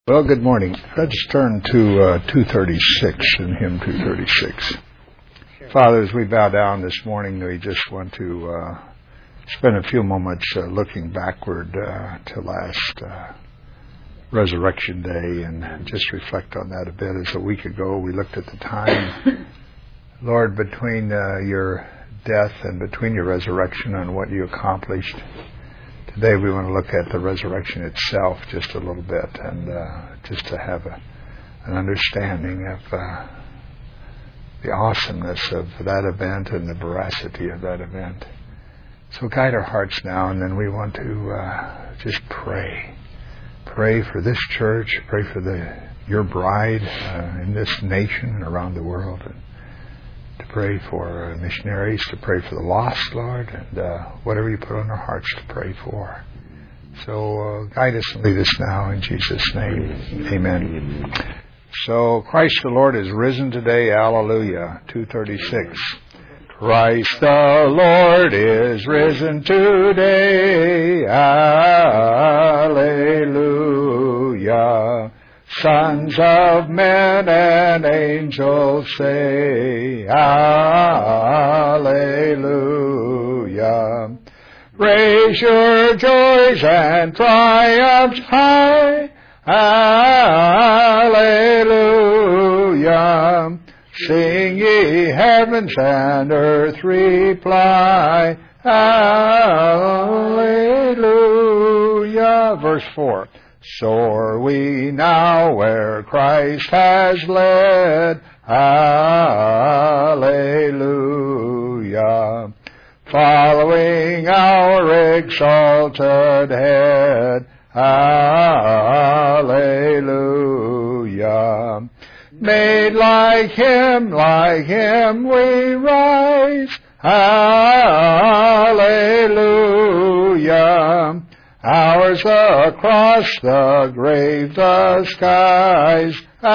Well, good morning. Let's turn to 236 in hymn 236. Father, as we bow down this morning, we just want to spend a few moments looking backward to last Resurrection Day and just reflect on that a bit. As a week ago, we looked at the time, Lord, between your death and between your resurrection and what you accomplished. Today we want to look at the resurrection itself just a little bit and just to have an understanding of the awesomeness of that event and the veracity of that event. So guide our hearts now, and then we want to just pray. Pray for this church, pray for your bride in this nation and around the world, and to pray for missionaries, to pray for the lost, Lord, and whatever you put on our hearts to pray for. So guide us and lead us now in Jesus' name. Amen. So Christ the Lord is risen today. Hallelujah. 236. Christ the Lord is risen today. Hallelujah. Sons of men and angels say, Hallelujah. Raise your joys and triumphs high, Hallelujah. Sing ye heavens and earth reply, Hallelujah. Verse 4. Soar we now where Christ has led, Hallelujah. Following our exalted head, Hallelujah. Made like him we rise, Hallelujah. Ours the cross, the grave, the skies,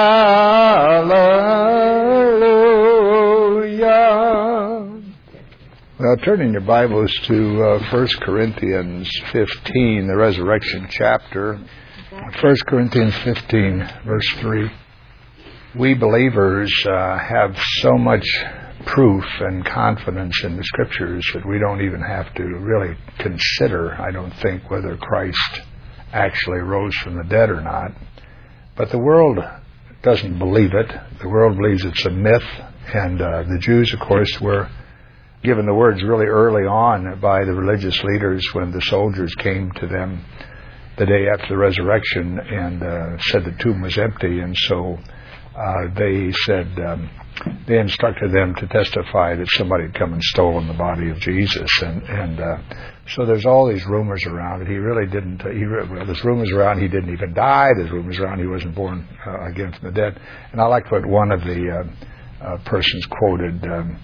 Hallelujah. Well, turn in your Bibles to 1 Corinthians 15, the resurrection chapter. 1 Corinthians 15, verse 3. We believers have so much proof and confidence in the Scriptures that we don't even have to really consider, I don't think, whether Christ actually rose from the dead or not. But the world doesn't believe it. The world believes it's a myth, and the Jews, of course, were given the words really early on by the religious leaders when the soldiers came to them the day after the resurrection and said the tomb was empty, and so they said they instructed them to testify that somebody had come and stolen the body of Jesus, and so there's all these rumors around it. He really didn't. There's rumors around he didn't even die. There's rumors around he wasn't born again from the dead. And I like what one of the persons quoted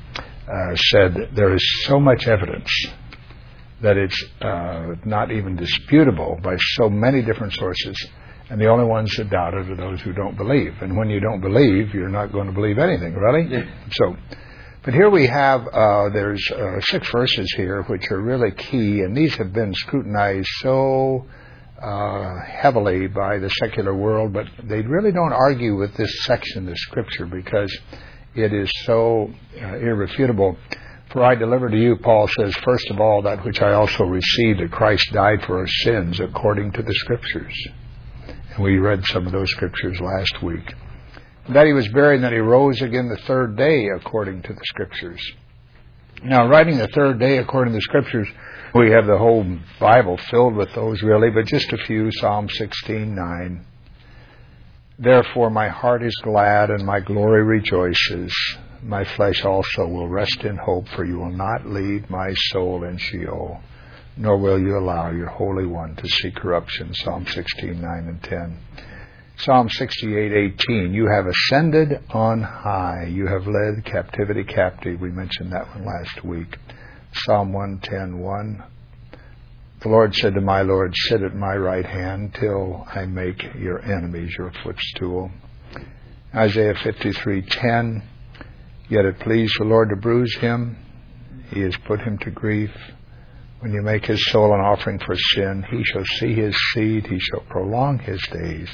said. There is so much evidence that it's not even disputable by so many different sources. And the only ones that doubt it are those who don't believe. And when you don't believe, you're not going to believe anything, really. Yeah. So, but here we have, there's 6 verses here which are really key, and these have been scrutinized so heavily by the secular world, but they really don't argue with this section of Scripture because it is so irrefutable. For I deliver to you, Paul says, first of all, that which I also received, that Christ died for our sins according to the Scriptures. And we read some of those Scriptures last week. That he was buried and that he rose again the third day according to the Scriptures. Now, writing the third day according to the Scriptures, we have the whole Bible filled with those really, but just a few. Psalm 16:9. Therefore my heart is glad and my glory rejoices. My flesh also will rest in hope, for you will not leave my soul in Sheol, nor will you allow your Holy One to see corruption. Psalm 16:9 and 10. Psalm 68:18. You have ascended on high. You have led captivity captive. We mentioned that one last week. Psalm 110:1. The Lord said to my Lord, sit at my right hand till I make your enemies your footstool. Isaiah 53:10. Yet it pleased the Lord to bruise him. He has put him to grief. When you make his soul an offering for sin, he shall see his seed. He shall prolong his days,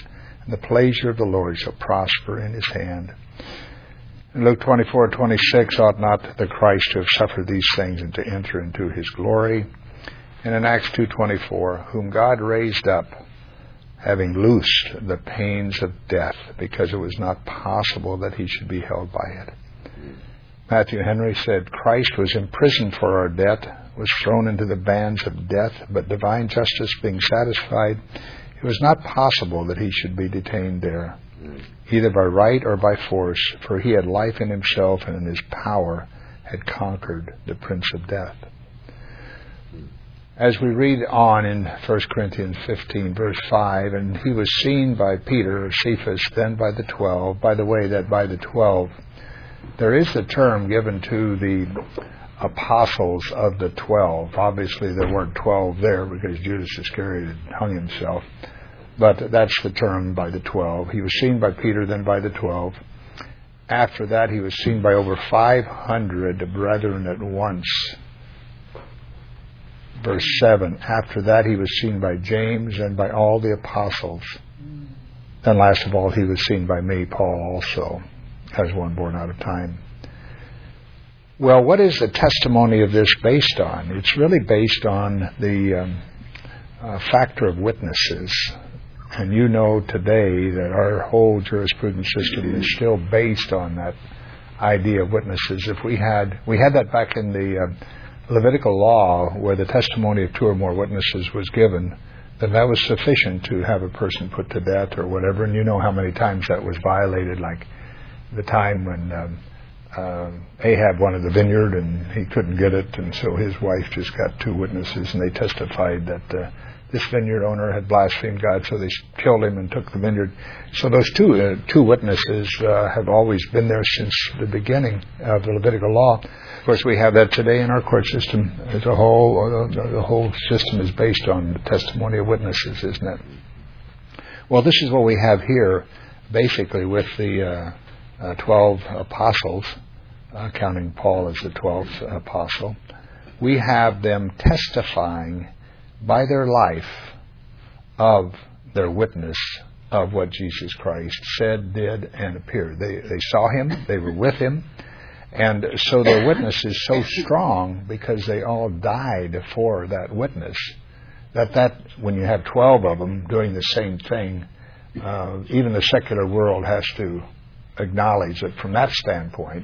The pleasure of the Lord shall prosper in his hand. In Luke 24:26, ought not the Christ to have suffered these things and to enter into his glory? And in Acts 2:24, whom God raised up, having loosed the pains of death, because it was not possible that he should be held by it. Matthew Henry said, Christ was imprisoned for our debt, was thrown into the bands of death, but divine justice being satisfied, it was not possible that he should be detained there, either by right or by force, for he had life in himself, and in his power had conquered the prince of death. As we read on in 1 Corinthians 15, verse 5, and he was seen by Peter, or Cephas, then by the 12. By the way, that by the 12, there is the term given to the apostles of the 12. Obviously, there weren't 12 there because Judas Iscariot had hung himself. But that's the term, by the 12. He was seen by Peter, then by the 12. After that, he was seen by over 500 brethren at once. Verse 7, after that he was seen by James and by all the apostles. And last of all, he was seen by me, Paul, also, as one born out of time. Well, what is the testimony of this based on? It's really based on the factor of witnesses. And you know today that our whole jurisprudence system is still based on that idea of witnesses. If we had that back in the Levitical law, where the testimony of 2 or more witnesses was given, then that was sufficient to have a person put to death or whatever. And you know how many times that was violated, like the time when Ahab wanted the vineyard and he couldn't get it, and so his wife just got 2 witnesses, and they testified that this vineyard owner had blasphemed God, so they killed him and took the vineyard. So those two witnesses have always been there since the beginning of the Levitical law. Of course, we have that today in our court system as a whole. The whole system is based on the testimony of witnesses, isn't it? Well, this is what we have here, basically, with the 12 apostles, counting Paul as the 12th apostle. We have them testifying by their life of their witness of what Jesus Christ said, did, and appeared. They saw him, they were with him, and so their witness is so strong because they all died for that witness, that when you have 12 of them doing the same thing, even the secular world has to acknowledge that from that standpoint,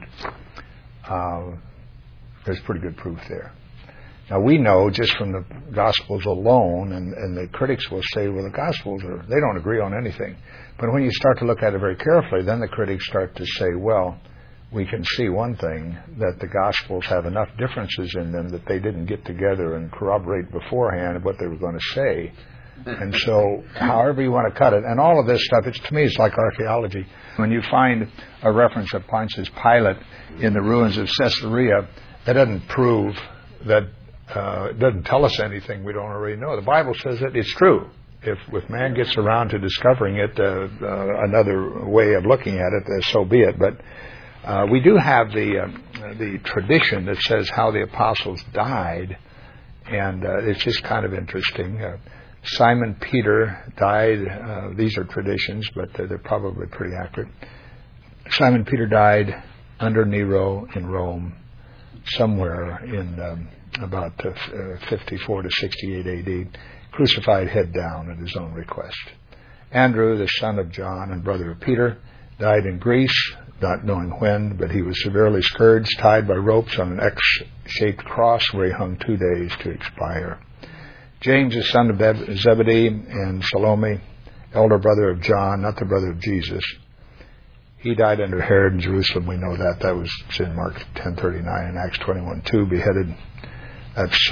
there's pretty good proof there. Now, we know just from the Gospels alone, and the critics will say, well, the Gospels, they don't agree on anything. But when you start to look at it very carefully, then the critics start to say, well, we can see one thing, that the Gospels have enough differences in them that they didn't get together and corroborate beforehand what they were going to say. And so, however you want to cut it, and all of this stuff, to me, it's like archaeology. When you find a reference of Pontius Pilate in the ruins of Caesarea, that doesn't prove that, it doesn't tell us anything we don't already know. The Bible says that it's true. If man gets around to discovering it, another way of looking at it, so be it. But we do have the tradition that says how the apostles died, and it's just kind of interesting. Simon Peter died, these are traditions, but they're probably pretty accurate. Simon Peter died under Nero in Rome, somewhere in about 54 to 68 A.D., crucified head down at his own request. Andrew, the son of John and brother of Peter, died in Greece, not knowing when, but he was severely scourged, tied by ropes on an X-shaped cross where he hung 2 days to expire. James, the son of Zebedee, and Salome, elder brother of John, not the brother of Jesus, he died under Herod in Jerusalem. We know that. That was in Mark 10:39 and Acts 21:2, beheaded. That's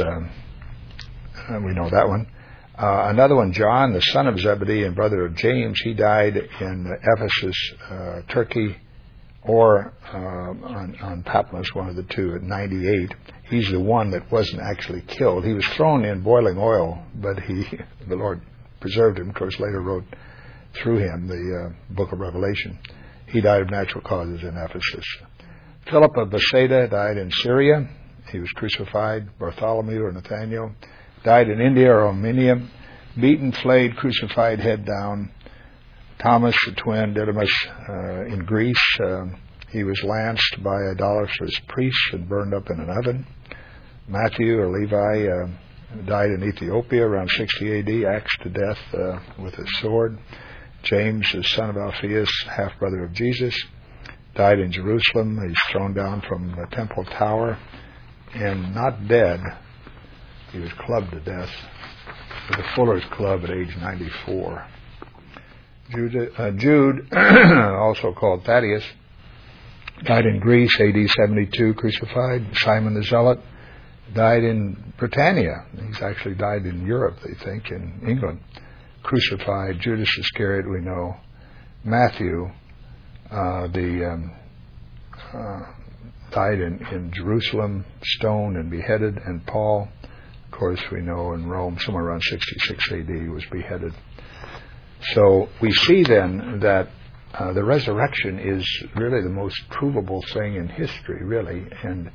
we know that one. Another one, John, the son of Zebedee and brother of James, he died in Ephesus, Turkey, or on Patmos, one of the two, at 98. He's the one that wasn't actually killed. He was thrown in boiling oil, but the Lord preserved him. Of course, later wrote through him the book of Revelation. He died of natural causes in Ephesus. Philip of Bethsaida died in Syria. He was crucified. Bartholomew or Nathaniel died in India or Armenia, beaten, flayed, crucified, head down. Thomas, the twin, Didymus, in Greece. He was lanced by idolatrous priests and burned up in an oven. Matthew, or Levi, died in Ethiopia around 60 A.D., axed to death with a sword. James, the son of Alphaeus, half-brother of Jesus, died in Jerusalem. He's thrown down from the temple tower, and not dead, he was clubbed to death with a fuller's club at age 94. Jude, also called Thaddeus, died in Greece, A.D. 72, crucified. Simon the Zealot died in Britannia. He's actually died in Europe, they think, in England. Crucified. Judas Iscariot, we know. Matthew, died in Jerusalem, stoned and beheaded. And Paul, of course, we know in Rome, somewhere around 66 A.D., was beheaded. So we see then that the resurrection is really the most provable thing in history, really, and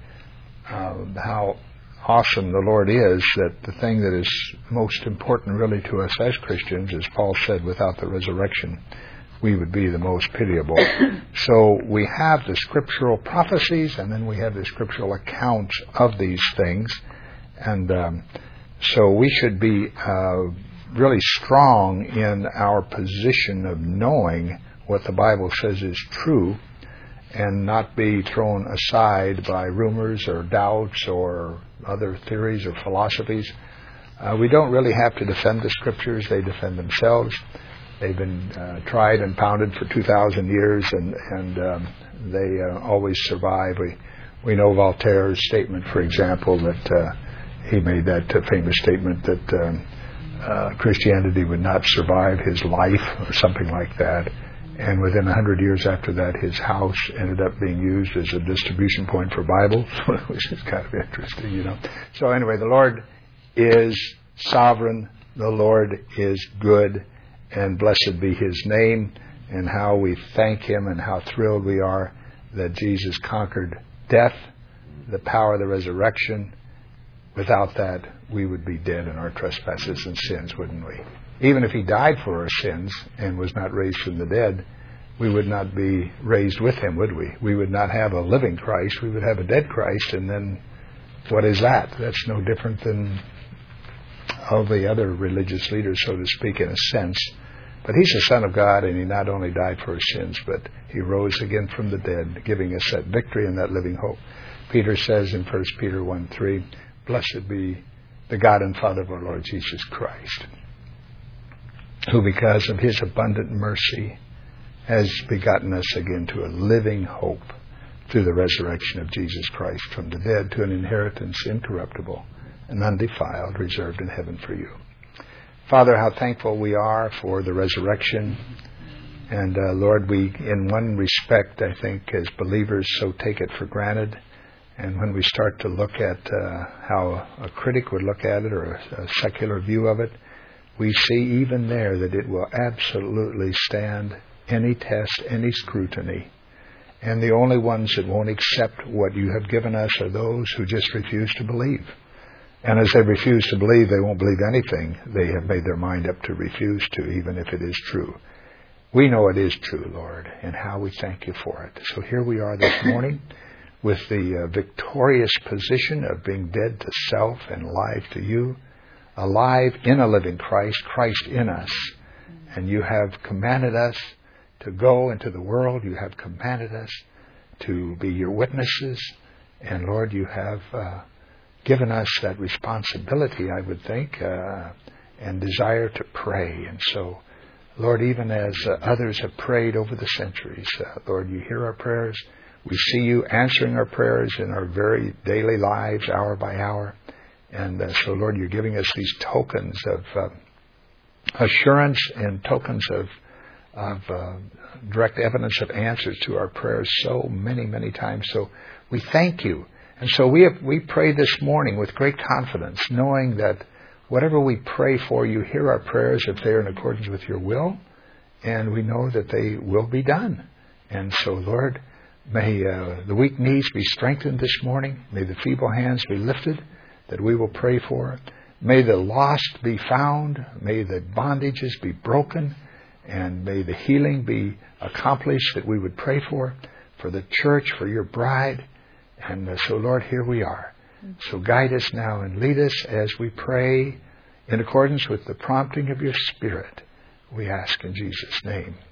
how awesome the Lord is, that the thing that is most important really to us as Christians, as Paul said, without the resurrection, we would be the most pitiable. So we have the scriptural prophecies, and then we have the scriptural accounts of these things, and so we should be really strong in our position of knowing what the Bible says is true, and not be thrown aside by rumors or doubts or other theories or philosophies. We don't really have to defend the Scriptures. They defend themselves. They've been tried and pounded for 2,000 years, and they always survive. We know Voltaire's statement, for example, that he made that famous statement that Christianity would not survive his life, or something like that. And within 100 years after that, his house ended up being used as a distribution point for Bibles, which is kind of interesting, you know. So anyway, the Lord is sovereign. The Lord is good, and blessed be His name, and how we thank Him and how thrilled we are that Jesus conquered death, the power of the resurrection. Without that, we would be dead in our trespasses and sins, wouldn't we? Even if He died for our sins and was not raised from the dead, we would not be raised with Him, would we? We would not have a living Christ. We would have a dead Christ, and then what is that? That's no different than all the other religious leaders, so to speak, in a sense. But He's the Son of God, and He not only died for our sins, but He rose again from the dead, giving us that victory and that living hope. Peter says in 1 Peter 1:3, "Blessed be the God and Father of our Lord Jesus Christ, who because of His abundant mercy has begotten us again to a living hope through the resurrection of Jesus Christ from the dead, to an inheritance incorruptible and undefiled, reserved in heaven for you." Father, how thankful we are for the resurrection. And Lord, we, in one respect, I think, as believers, so take it for granted. And when we start to look at how a critic would look at it, or a secular view of it, we see even there that it will absolutely stand any test, any scrutiny. And the only ones that won't accept what you have given us are those who just refuse to believe. And as they refuse to believe, they won't believe anything they have made their mind up to refuse to, even if it is true. We know it is true, Lord, and how we thank you for it. So here we are this morning with the victorious position of being dead to self and alive to you, alive in a living Christ, Christ in us. And you have commanded us to go into the world. You have commanded us to be your witnesses. And Lord, you have given us that responsibility, I would think, and desire to pray. And so, Lord, even as others have prayed over the centuries, Lord, you hear our prayers. We see you answering our prayers in our very daily lives, hour by hour. And so, Lord, you're giving us these tokens of assurance and tokens of direct evidence of answers to our prayers so many, many times. So we thank you. And so we pray this morning with great confidence, knowing that whatever we pray for, you hear our prayers if they are in accordance with your will. And we know that they will be done. And so, Lord, may the weak knees be strengthened this morning. May the feeble hands be lifted that we will pray for. May the lost be found. May the bondages be broken. And may the healing be accomplished that we would pray for the church, for your bride. And so, Lord, here we are. So guide us now and lead us as we pray in accordance with the prompting of your Spirit. We ask in Jesus' name.